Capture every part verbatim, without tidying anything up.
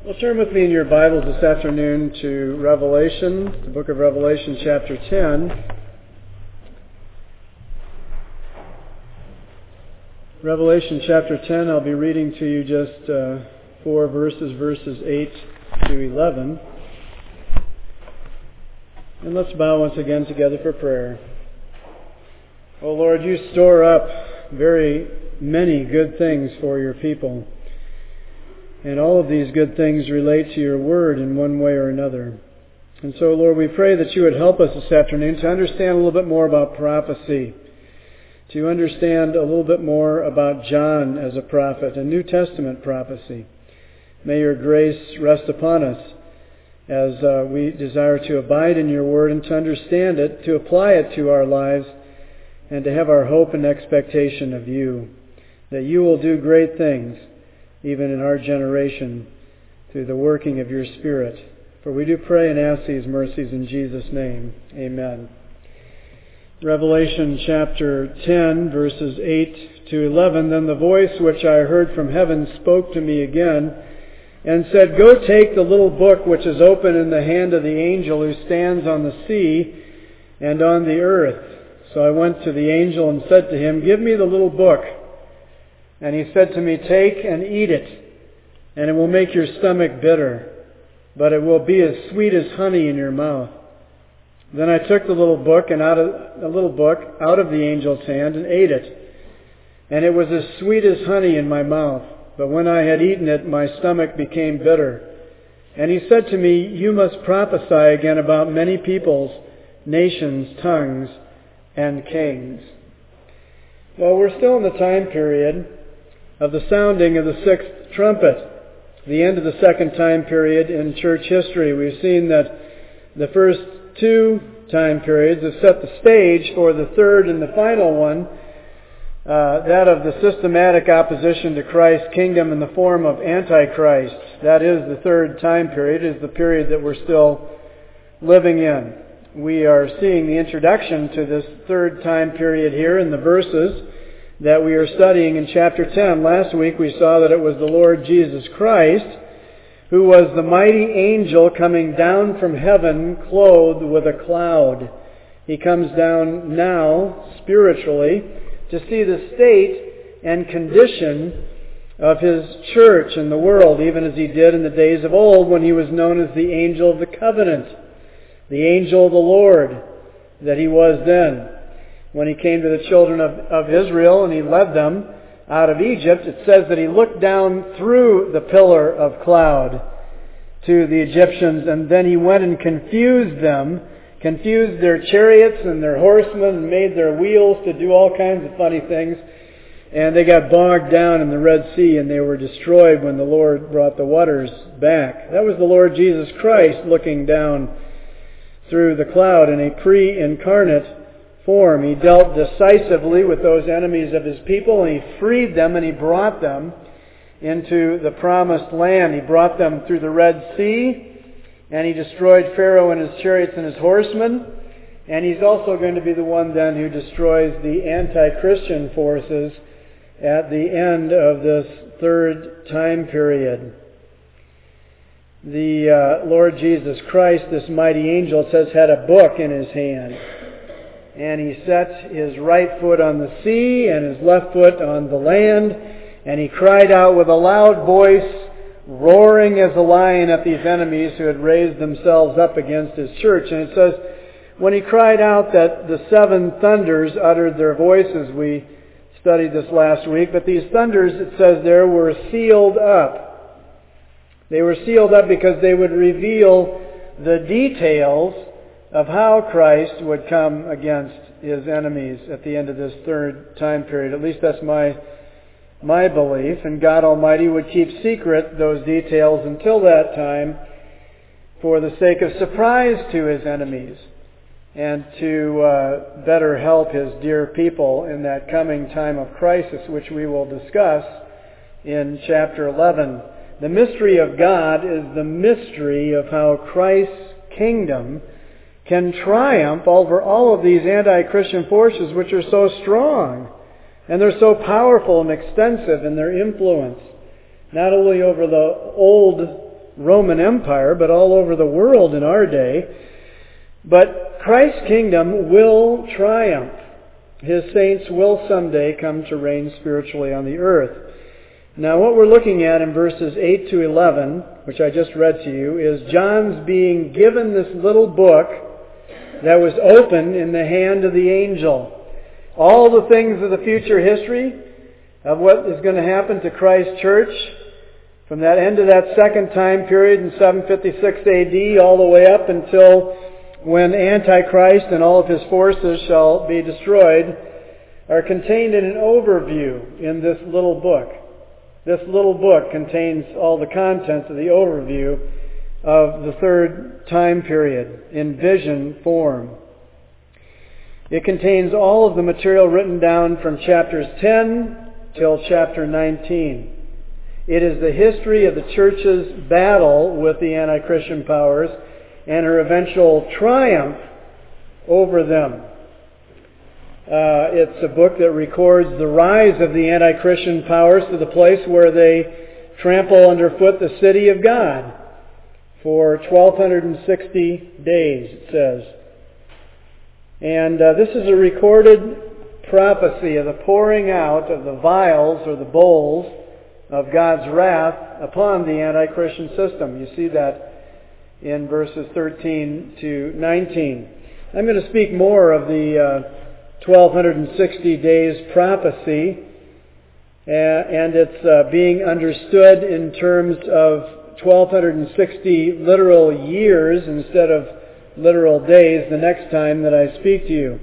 Well, turn with me in your Bibles this afternoon to Revelation, the book of Revelation, chapter ten. Revelation chapter ten, I'll be reading to you just uh, four verses, verses eight to eleven. And let's bow once again together for prayer. Oh Lord, you store up very many good things for your people. And all of these good things relate to your word in one way or another. And so, Lord, we pray that you would help us this afternoon to understand a little bit more about prophecy, to understand a little bit more about John as a prophet, a New Testament prophecy. May your grace rest upon us as uh, we desire to abide in your word and to understand it, to apply it to our lives, and to have our hope and expectation of you, that you will do great things even in our generation, through the working of your Spirit. For we do pray and ask these mercies in Jesus' name. Amen. Revelation chapter ten, verses eight to eleven. Then the voice which I heard from heaven spoke to me again, and said, Go take the little book which is open in the hand of the angel who stands on the sea and on the earth. So I went to the angel and said to him, Give me the little book. And he said to me, Take and eat it, and it will make your stomach bitter, but it will be as sweet as honey in your mouth. Then I took the little book and out of the little book out of the angel's hand and ate it, and it was as sweet as honey in my mouth. But when I had eaten it, my stomach became bitter. And he said to me, You must prophesy again about many peoples, nations, tongues, and kings. Well, we're still in the time period of the sounding of the sixth trumpet, the end of the second time period in church history. We've seen that the first two time periods have set the stage for the third and the final one, uh, that of the systematic opposition to Christ's kingdom in the form of Antichrist. That is the third time period, is the period that we're still living in. We are seeing the introduction to this third time period here in the verses that we are studying in chapter ten. Last week we saw that it was the Lord Jesus Christ who was the mighty angel coming down from heaven clothed with a cloud. He comes down now spiritually to see the state and condition of His church in the world, even as He did in the days of old when He was known as the angel of the covenant, the angel of the Lord that He was then. When He came to the children of, of Israel and He led them out of Egypt, it says that He looked down through the pillar of cloud to the Egyptians, and then He went and confused them, confused their chariots and their horsemen, and made their wheels to do all kinds of funny things. And they got bogged down in the Red Sea, and they were destroyed when the Lord brought the waters back. That was the Lord Jesus Christ looking down through the cloud in a pre-incarnate form. He dealt decisively with those enemies of His people, and He freed them and He brought them into the promised land. He brought them through the Red Sea, and He destroyed Pharaoh and his chariots and his horsemen. And He's also going to be the one then who destroys the anti-Christian forces at the end of this third time period. The uh, Lord Jesus Christ, this mighty angel, it says, had a book in His hand. And He set His right foot on the sea and His left foot on the land. And He cried out with a loud voice, roaring as a lion at these enemies who had raised themselves up against His church. And it says, when He cried out, that the seven thunders uttered their voices. We studied this last week. But these thunders, it says there, were sealed up. They were sealed up because they would reveal the details of how Christ would come against His enemies at the end of this third time period. At least that's my my belief. And God Almighty would keep secret those details until that time for the sake of surprise to His enemies and to uh, better help His dear people in that coming time of crisis, which we will discuss in chapter eleven. The mystery of God is the mystery of how Christ's kingdom can triumph over all of these anti-Christian forces which are so strong, and they're so powerful and extensive in their influence, not only over the old Roman Empire, but all over the world in our day. But Christ's kingdom will triumph. His saints will someday come to reign spiritually on the earth. Now what we're looking at in verses eight to eleven, which I just read to you, is John's being given this little book that was open in the hand of the angel. All the things of the future history of what is going to happen to Christ's church from that end of that second time period in seven fifty-six A D all the way up until when Antichrist and all of his forces shall be destroyed, are contained in an overview in this little book. This little book contains all the contents of the overview of the third time period in vision form. It contains all of the material written down from chapters ten till chapter nineteen. It is the history of the church's battle with the anti-Christian powers and her eventual triumph over them. Uh, it's a book that records the rise of the anti-Christian powers to the place where they trample underfoot the city of God for twelve sixty days, it says. And uh, this is a recorded prophecy of the pouring out of the vials or the bowls of God's wrath upon the anti-Christian system. You see that in verses thirteen to nineteen. I'm going to speak more of the uh, twelve sixty days prophecy, uh, and it's uh, being understood in terms of twelve sixty literal years instead of literal days the next time that I speak to you.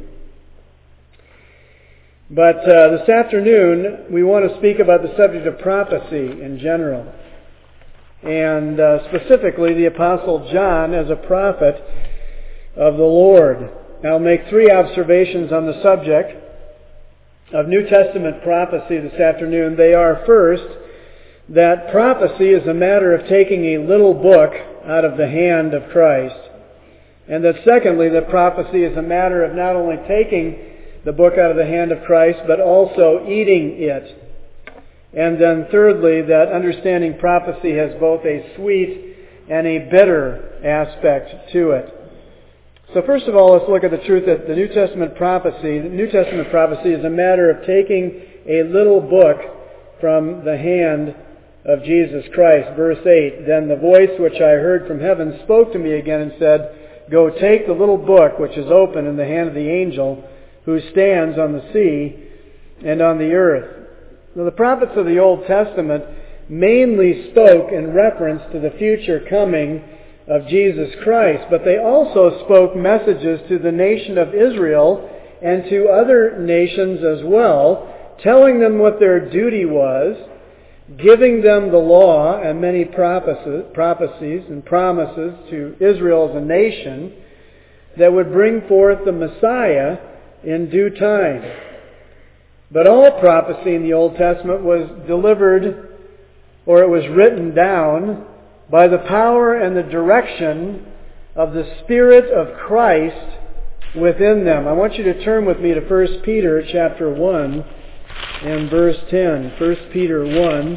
But uh, this afternoon we want to speak about the subject of prophecy in general, and uh, specifically the Apostle John as a prophet of the Lord. I'll make three observations on the subject of New Testament prophecy this afternoon. They are, first, that prophecy is a matter of taking a little book out of the hand of Christ. And that secondly, that prophecy is a matter of not only taking the book out of the hand of Christ, but also eating it. And then thirdly, that understanding prophecy has both a sweet and a bitter aspect to it. So first of all, let's look at the truth that the New Testament prophecy, the New Testament prophecy is a matter of taking a little book from the hand of Jesus Christ. Verse eight, "Then the voice which I heard from heaven spoke to me again and said, Go take the little book which is open in the hand of the angel who stands on the sea and on the earth." Now, the prophets of the Old Testament mainly spoke in reference to the future coming of Jesus Christ, but they also spoke messages to the nation of Israel and to other nations as well, telling them what their duty was, giving them the law and many prophecies and promises to Israel as a nation that would bring forth the Messiah in due time. But all prophecy in the Old Testament was delivered, or it was written down, by the power and the direction of the Spirit of Christ within them. I want you to turn with me to First Peter chapter one and verse ten. First Peter one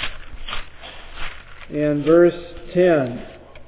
and verse ten.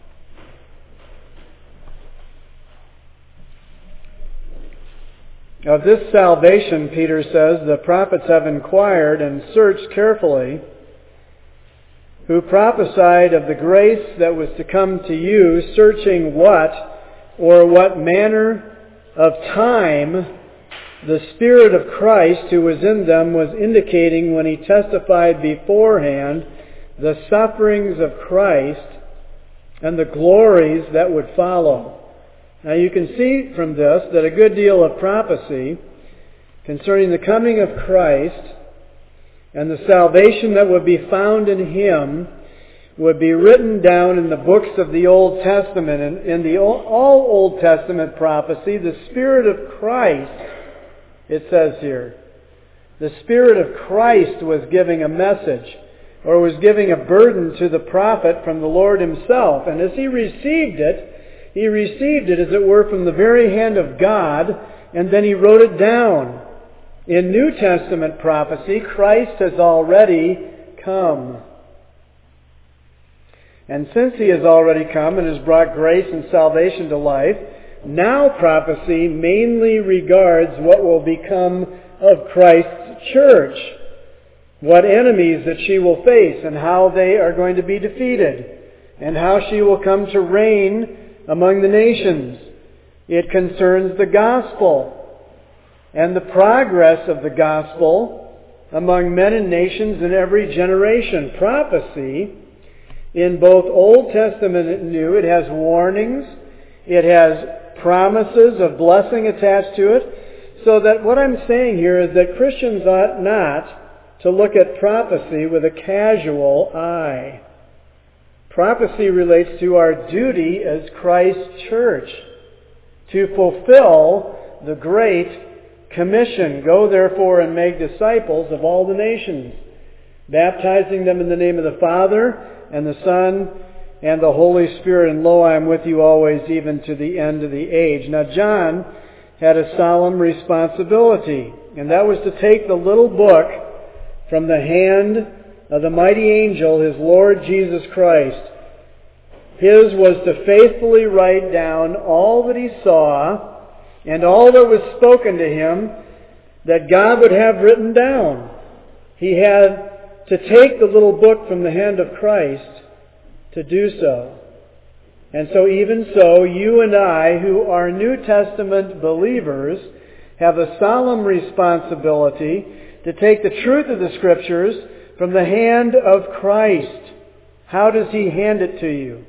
Of this salvation, Peter says, the prophets have inquired and searched carefully, who prophesied of the grace that was to come to you, searching what or what manner of time the Spirit of Christ who was in them was indicating when he testified beforehand the sufferings of Christ and the glories that would follow. Now you can see from this that a good deal of prophecy concerning the coming of Christ and the salvation that would be found in Him would be written down in the books of the Old Testament. And in the all Old Testament prophecy, the Spirit of Christ, it says here, the Spirit of Christ was giving a message, or was giving a burden to the prophet from the Lord Himself. And as he received it, he received it, as it were, from the very hand of God, and then he wrote it down. In New Testament prophecy, Christ has already come. And since He has already come and has brought grace and salvation to life, now prophecy mainly regards what will become of Christ's church, what enemies that she will face and how they are going to be defeated, and how she will come to reign among the nations. It concerns the gospel and the progress of the gospel among men and nations in every generation. Prophecy, in both Old Testament and New, it has warnings, it has promises of blessing attached to it, so that what I'm saying here is that Christians ought not to look at prophecy with a casual eye. Prophecy relates to our duty as Christ's church to fulfill the Great Commission. Go therefore and make disciples of all the nations, baptizing them in the name of the Father and the Son and the Holy Spirit, and lo, I am with you always, even to the end of the age. Now John had a solemn responsibility, and that was to take the little book from the hand of the mighty angel, his Lord Jesus Christ. His was to faithfully write down all that he saw and all that was spoken to him that God would have written down. He had to take the little book from the hand of Christ to do so. And so even so, you and I, who are New Testament believers, have a solemn responsibility to take the truth of the Scriptures from the hand of Christ. How does He hand it to you?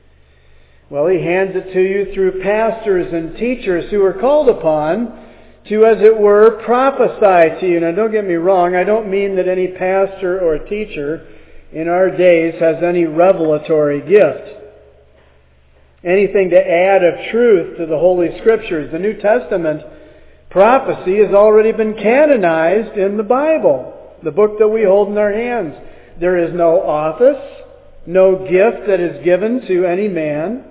Well, He hands it to you through pastors and teachers who are called upon to, as it were, prophesy to you. Now, don't get me wrong. I don't mean that any pastor or teacher in our days has any revelatory gift, anything to add of truth to the Holy Scriptures. The New Testament prophecy has already been canonized in the Bible, the book that we hold in our hands. There is no office, no gift that is given to any man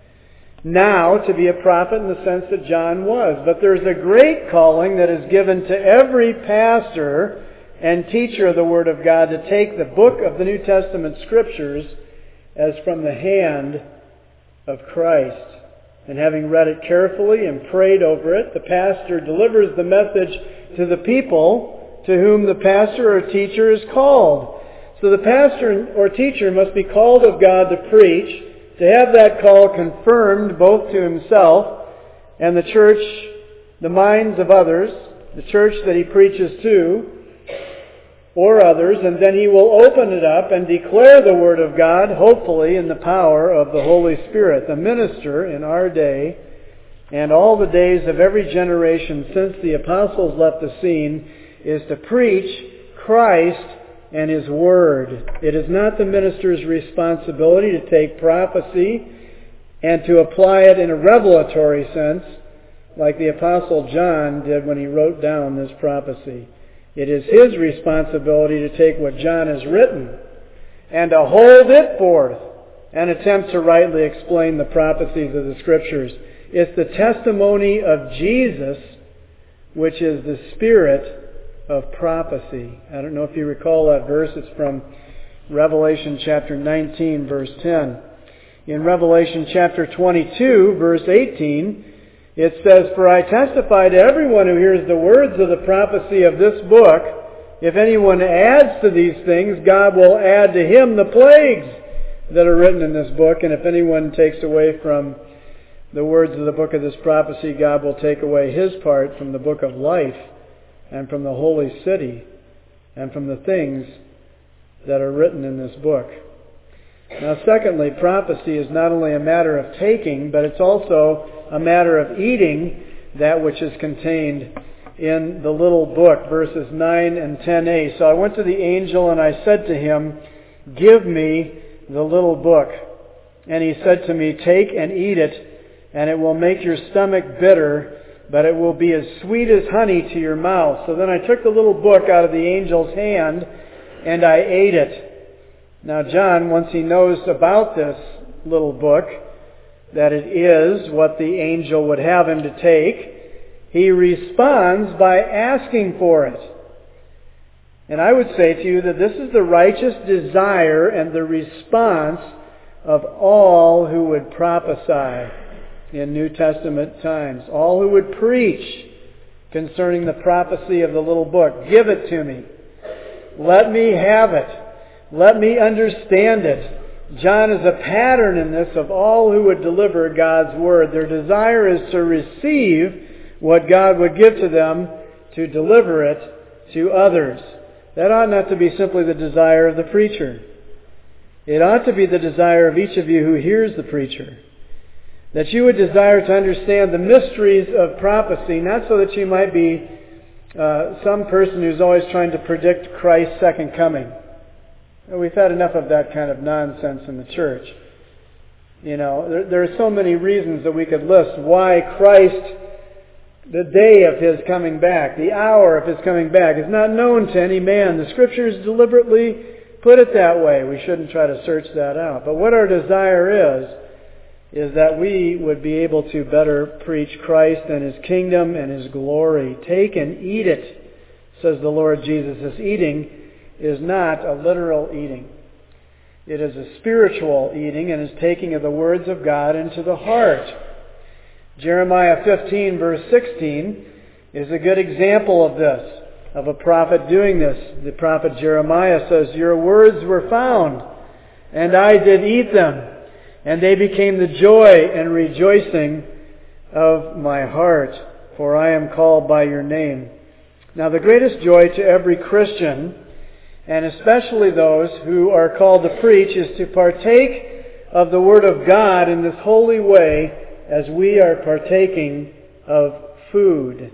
now to be a prophet in the sense that John was. But there's a great calling that is given to every pastor and teacher of the Word of God to take the book of the New Testament Scriptures as from the hand of Christ. And having read it carefully and prayed over it, the pastor delivers the message to the people to whom the pastor or teacher is called. So the pastor or teacher must be called of God to preach, to have that call confirmed both to himself and the church, the minds of others, the church that he preaches to, or others, and then he will open it up and declare the Word of God, hopefully in the power of the Holy Spirit. The minister in our day and all the days of every generation since the apostles left the scene is to preach Christ and His Word. It is not the minister's responsibility to take prophecy and to apply it in a revelatory sense like the Apostle John did when he wrote down this prophecy. It is his responsibility to take what John has written and to hold it forth and attempt to rightly explain the prophecies of the Scriptures. It's the testimony of Jesus which is the spirit of prophecy. I don't know if you recall that verse. It's from Revelation chapter nineteen, verse ten. In Revelation chapter twenty-two, verse eighteen, it says, "For I testify to everyone who hears the words of the prophecy of this book, if anyone adds to these things, God will add to him the plagues that are written in this book. And if anyone takes away from the words of the book of this prophecy, God will take away his part from the book of life and from the holy city and from the things that are written in this book." Now, secondly, prophecy is not only a matter of taking, but it's also a matter of eating that which is contained in the little book, verses nine and ten a. "So I went to the angel and I said to him, 'Give me the little book.' And he said to me, 'Take and eat it, and it will make your stomach bitter, but it will be as sweet as honey to your mouth.' So then I took the little book out of the angel's hand, and I ate it." Now John, once he knows about this little book, that it is what the angel would have him to take, he responds by asking for it. And I would say to you that this is the righteous desire and the response of all who would prophesy in New Testament times, all who would preach concerning the prophecy of the little book. Give it to me. Let me have it. Let me understand it. John is a pattern in this of all who would deliver God's Word. Their desire is to receive what God would give to them, to deliver it to others. That ought not to be simply the desire of the preacher. It ought to be the desire of each of you who hears the preacher. That you would desire to understand the mysteries of prophecy, not so that you might be uh, some person who's always trying to predict Christ's second coming. We've had enough of that kind of nonsense in the church. You know, there, there are so many reasons that we could list why Christ, the day of His coming back, the hour of His coming back, is not known to any man. The Scriptures deliberately put it that way. We shouldn't try to search that out. But what our desire is, is that we would be able to better preach Christ and His kingdom and His glory. Take and eat it, says the Lord Jesus. This eating is not a literal eating. It is a spiritual eating and is taking of the words of God into the heart. Jeremiah fifteen verse sixteen is a good example of this, of a prophet doing this. The prophet Jeremiah says, "Your words were found, and I did eat them, and they became the joy and rejoicing of my heart, for I am called by your name." Now the greatest joy to every Christian, and especially those who are called to preach, is to partake of the Word of God in this holy way as we are partaking of food.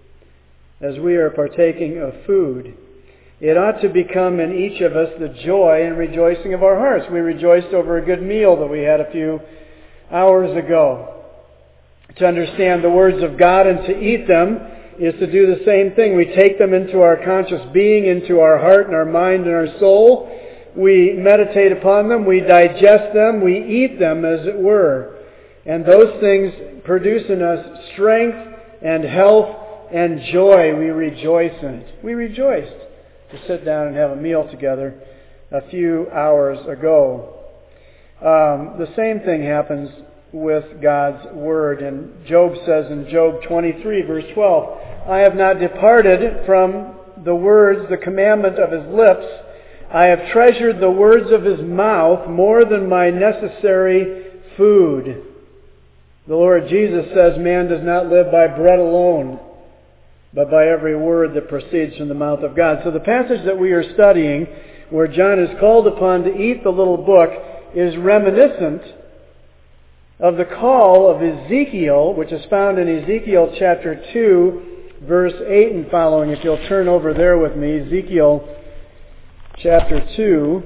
As we are partaking of food. It ought to become in each of us the joy and rejoicing of our hearts. We rejoiced over a good meal that we had a few hours ago. To understand the words of God and to eat them is to do the same thing. We take them into our conscious being, into our heart and our mind and our soul. We meditate upon them. We digest them. We eat them, as it were. And those things produce in us strength and health and joy. We rejoice in it. We rejoiced to sit down and have a meal together a few hours ago. Um, the same thing happens with God's Word. And Job says in Job twenty-three, verse twelve, "I have not departed from the words, the commandment of His lips. I have treasured the words of His mouth more than my necessary food." The Lord Jesus says man does not live by bread alone, but by every word that proceeds from the mouth of God. So the passage that we are studying, where John is called upon to eat the little book, is reminiscent of the call of Ezekiel, which is found in Ezekiel chapter two, verse eight and following. If you'll turn over there with me, Ezekiel chapter two.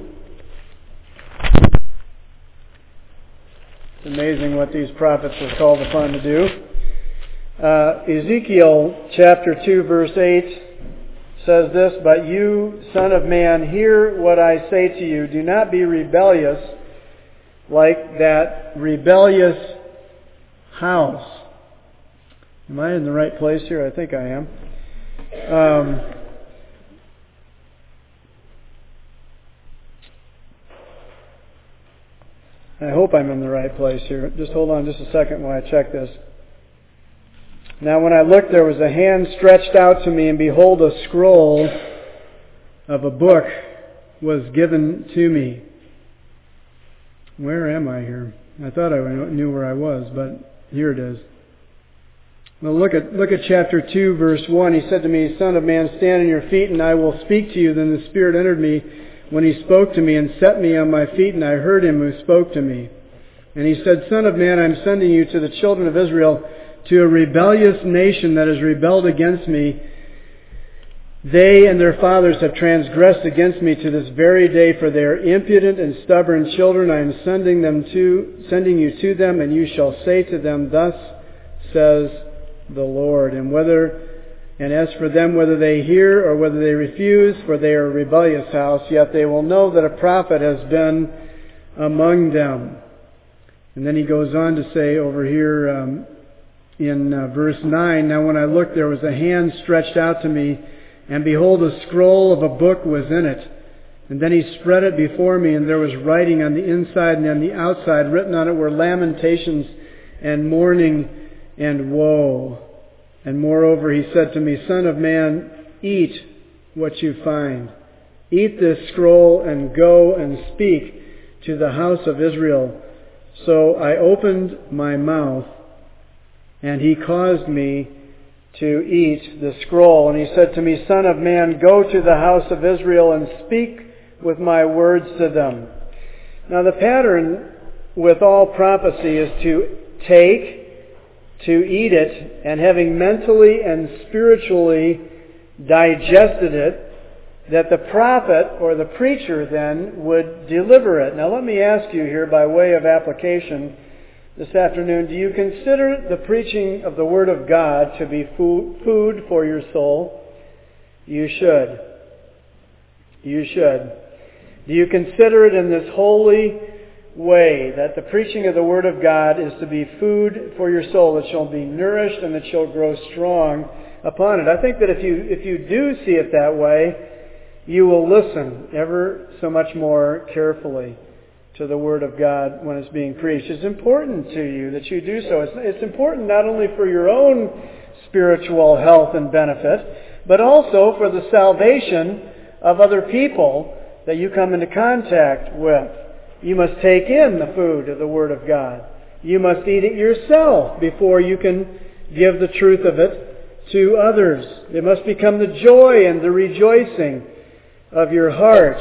It's amazing what these prophets are called upon to do. Uh, Ezekiel chapter two, verse eight says this, "But you, son of man, hear what I say to you. Do not be rebellious like that rebellious house." Am I in the right place here? I think I am. Um, I hope I'm in the right place here. Just hold on just a second while I check this. "Now when I looked, there was a hand stretched out to me, and behold, a scroll of a book was given to me." Where am I here? I thought I knew where I was, but here it is. Well, look at look at chapter two, verse one. "He said to me, Son of man, stand on your feet, and I will speak to you. Then the Spirit entered me when He spoke to me, and set me on my feet, and I heard Him who spoke to me. And He said, Son of man, I am sending you to the children of Israel, to a rebellious nation that has rebelled against me. They and their fathers have transgressed against me to this very day, for they are impudent and stubborn children. I am sending them to, sending you to them, and you shall say to them, Thus says the Lord. And whether, and as for them, whether they hear or whether they refuse, for they are a rebellious house, yet they will know that a prophet has been among them." And then he goes on to say over here um, in uh, verse nine, "Now when I looked, there was a hand stretched out to me, and behold, a scroll of a book was in it. And then he spread it before me, and there was writing on the inside and on the outside. Written on it were lamentations and mourning and woe. And moreover, he said to me, Son of man, eat what you find. Eat this scroll and go and speak to the house of Israel. So I opened my mouth, and he caused me to eat the scroll. And he said to me, Son of man, go to the house of Israel and speak with my words to them. Now the pattern with all prophecy is to take, to eat it, and having mentally and spiritually digested it, that the prophet or the preacher then would deliver it. Now let me ask you here by way of application this afternoon, do you consider the preaching of the Word of God to be food for your soul? You should. You should. Do you consider it in this holy way that the preaching of the Word of God is to be food for your soul, that you'll be nourished and that you'll grow strong upon it? I think that if you if you do see it that way, you will listen ever so much more carefully to the Word of God when it's being preached. It's important to you that you do so. It's, it's important not only for your own spiritual health and benefit, but also for the salvation of other people that you come into contact with. You must take in the food of the Word of God. You must eat it yourself before you can give the truth of it to others. It must become the joy and the rejoicing of your heart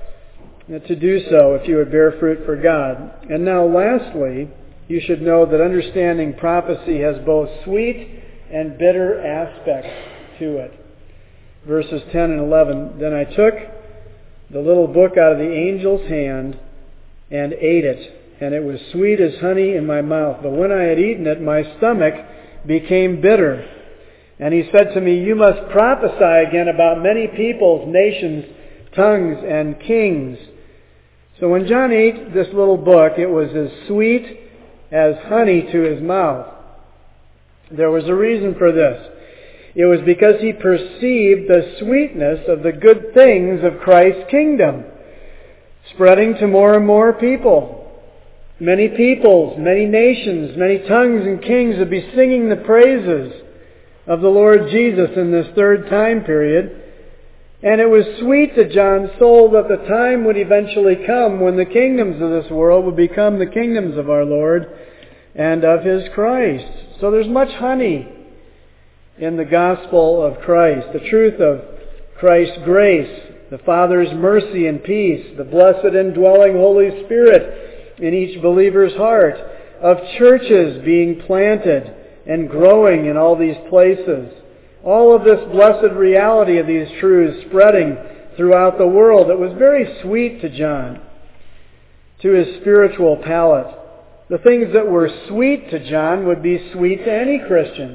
to do so if you would bear fruit for God. And now lastly, you should know that understanding prophecy has both sweet and bitter aspects to it. Verses ten and eleven, Then I took the little book out of the angel's hand and ate it, and it was sweet as honey in my mouth. But when I had eaten it, my stomach became bitter. And he said to me, You must prophesy again about many peoples, nations, tongues, and kings. So when John ate this little book, it was as sweet as honey to his mouth. There was a reason for this. It was because he perceived the sweetness of the good things of Christ's kingdom, spreading to more and more people. Many peoples, many nations, many tongues and kings would be singing the praises of the Lord Jesus in this third time period. And it was sweet to John's soul that the time would eventually come when the kingdoms of this world would become the kingdoms of our Lord and of His Christ. So there's much honey in the gospel of Christ, the truth of Christ's grace, the Father's mercy and peace, the blessed indwelling Holy Spirit in each believer's heart, of churches being planted and growing in all these places. All of this blessed reality of these truths spreading throughout the world. It was very sweet to John, to his spiritual palate. The things that were sweet to John would be sweet to any Christian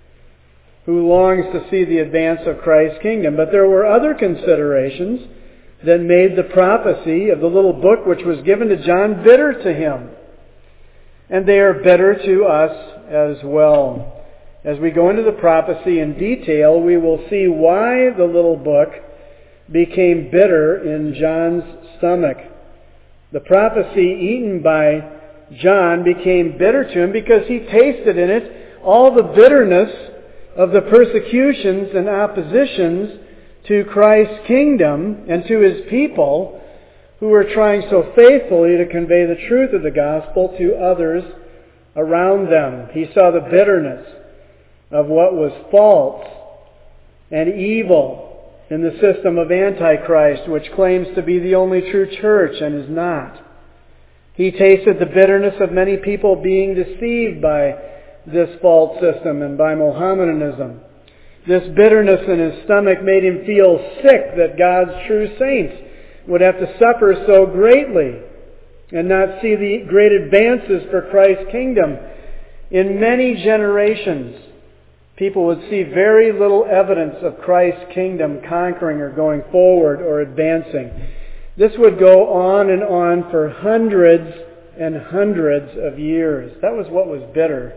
who longs to see the advance of Christ's kingdom. But there were other considerations that made the prophecy of the little book which was given to John bitter to him. And they are bitter to us as well. As we go into the prophecy in detail, we will see why the little book became bitter in John's stomach. The prophecy eaten by John became bitter to him because he tasted in it all the bitterness of the persecutions and oppositions to Christ's kingdom and to His people who were trying so faithfully to convey the truth of the gospel to others around them. He saw the bitterness of what was false and evil in the system of Antichrist, which claims to be the only true church and is not. He tasted the bitterness of many people being deceived by this false system and by Mohammedanism. This bitterness in his stomach made him feel sick that God's true saints would have to suffer so greatly and not see the great advances for Christ's kingdom. In many generations, people would see very little evidence of Christ's kingdom conquering or going forward or advancing. This would go on and on for hundreds and hundreds of years. That was what was bitter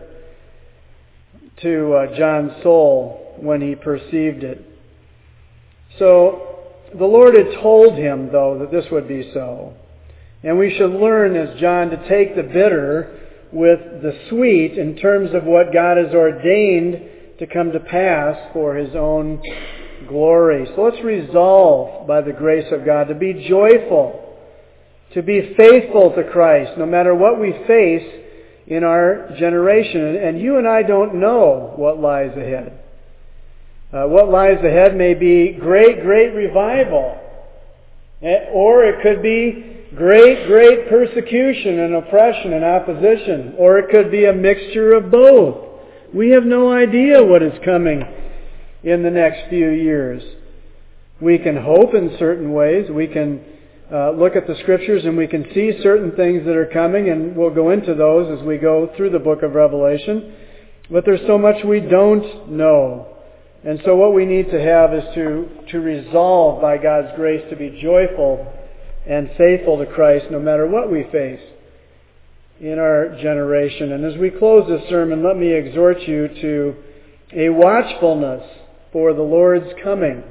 to uh, John's soul when he perceived it. So, The Lord had told him, though, that this would be so. And we should learn, as John, to take the bitter with the sweet in terms of what God has ordained to come to pass for His own glory. So let's resolve, by the grace of God, to be joyful, to be faithful to Christ, no matter what we face in our generation. And you and I don't know what lies ahead. Uh, what lies ahead may be great, great revival. Or it could be great, great persecution and oppression and opposition. Or it could be a mixture of both. We have no idea what is coming in the next few years. We can hope in certain ways. We can uh, look at the Scriptures and we can see certain things that are coming, and we'll go into those as we go through the book of Revelation. But there's so much we don't know. And so what we need to have is to, to resolve by God's grace to be joyful and faithful to Christ no matter what we face in our generation. And as we close this sermon, let me exhort you to a watchfulness for the Lord's coming.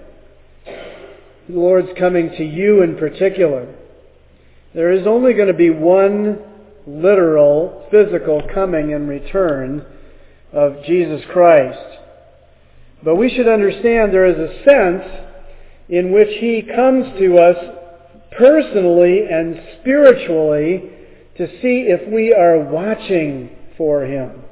The Lord's coming to you in particular. There is only going to be one literal, physical coming and return of Jesus Christ. But we should understand there is a sense in which He comes to us personally and spiritually to see if we are watching for Him.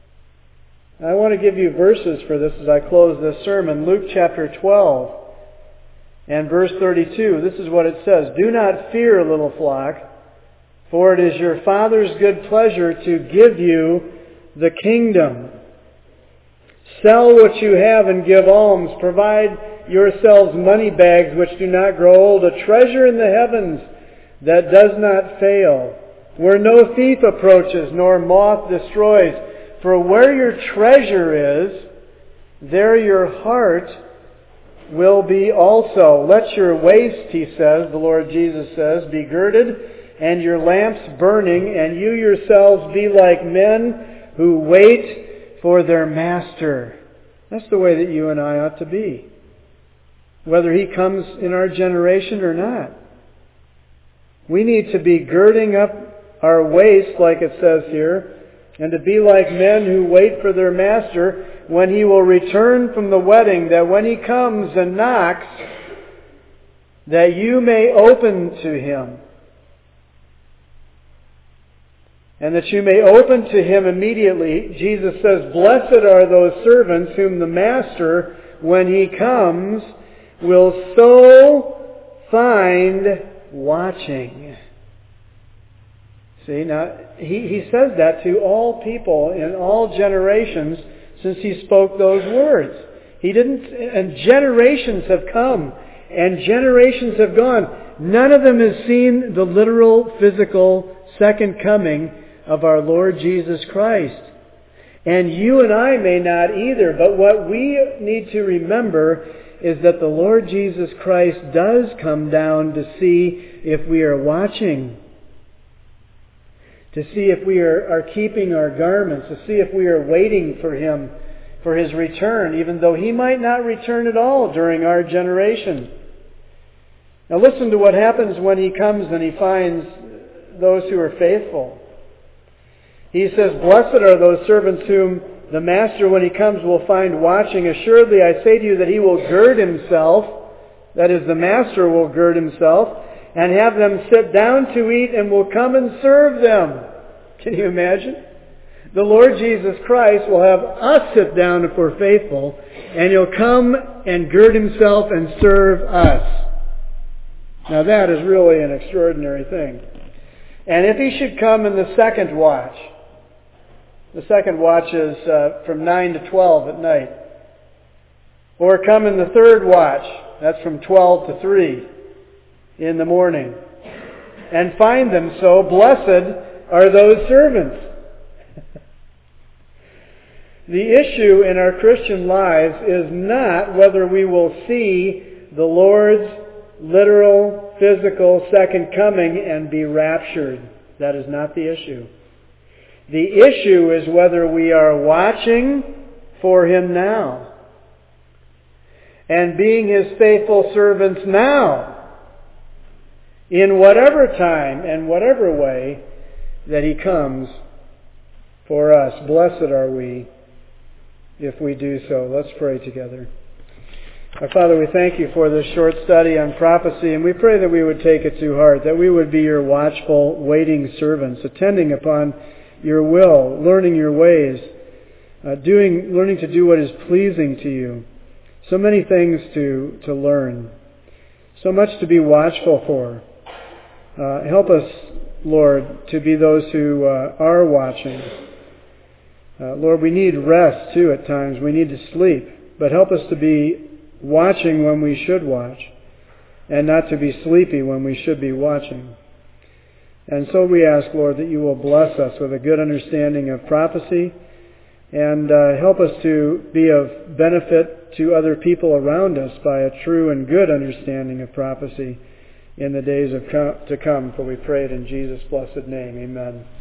I want to give you verses for this as I close this sermon. Luke chapter twelve and verse thirty-two. This is what it says. Do not fear, little flock, for it is your Father's good pleasure to give you the kingdom. Sell what you have and give alms. Provide yourselves money bags which do not grow old, a treasure in the heavens that does not fail, where no thief approaches nor moth destroys. For where your treasure is, there your heart will be also. Let your waist, He says, the Lord Jesus says, be girded, and your lamps burning, and you yourselves be like men who wait for their master. That's the way that you and I ought to be, whether He comes in our generation or not. We need to be girding up our waist, like it says here, and to be like men who wait for their master when He will return from the wedding, that when He comes and knocks, that you may open to Him. And that you may open to Him immediately. Jesus says, blessed are those servants whom the master, when He comes, will so find watching. See, now, he, he says that to all people in all generations since He spoke those words. He didn't, and generations have come, and generations have gone. None of them has seen the literal, physical second coming of our Lord Jesus Christ. And you and I may not either, but what we need to remember is that the Lord Jesus Christ does come down to see if we are watching, to see if we are, are keeping our garments, to see if we are waiting for Him, for His return, even though He might not return at all during our generation. Now listen to what happens when He comes and He finds those who are faithful. He says, blessed are those servants whom the master, when he comes, will find watching. Assuredly, I say to you that he will gird himself, that is, the master will gird himself, and have them sit down to eat, and will come and serve them. Can you imagine? The Lord Jesus Christ will have us sit down if we're faithful, and He'll come and gird Himself and serve us. Now that is really an extraordinary thing. And if He should come in the second watch, the second watch is uh, from nine to twelve at night. Or come in the third watch, that's from twelve to three in the morning. And find them so, blessed are those servants. The issue in our Christian lives is not whether we will see the Lord's literal, physical second coming and be raptured. That is not the issue. The issue is whether we are watching for Him now. and being His faithful servants now, in whatever time and whatever way that He comes for us. Blessed are we if we do so. Let's pray together. Our Father, we thank You for this short study on prophecy, and we pray that we would take it to heart, that we would be Your watchful, waiting servants, attending upon Your will, learning Your ways, uh, doing, learning to do what is pleasing to You. So many things to, to learn, so much to be watchful for. Uh, help us, Lord, to be those who uh, are watching. Uh, Lord, we need rest too at times. We need to sleep, but help us to be watching when we should watch, and not to be sleepy when we should be watching. And so we ask, Lord, that You will bless us with a good understanding of prophecy, and uh, help us to be of benefit to other people around us by a true and good understanding of prophecy in the days of co- to come. For we pray it in Jesus' blessed name. Amen.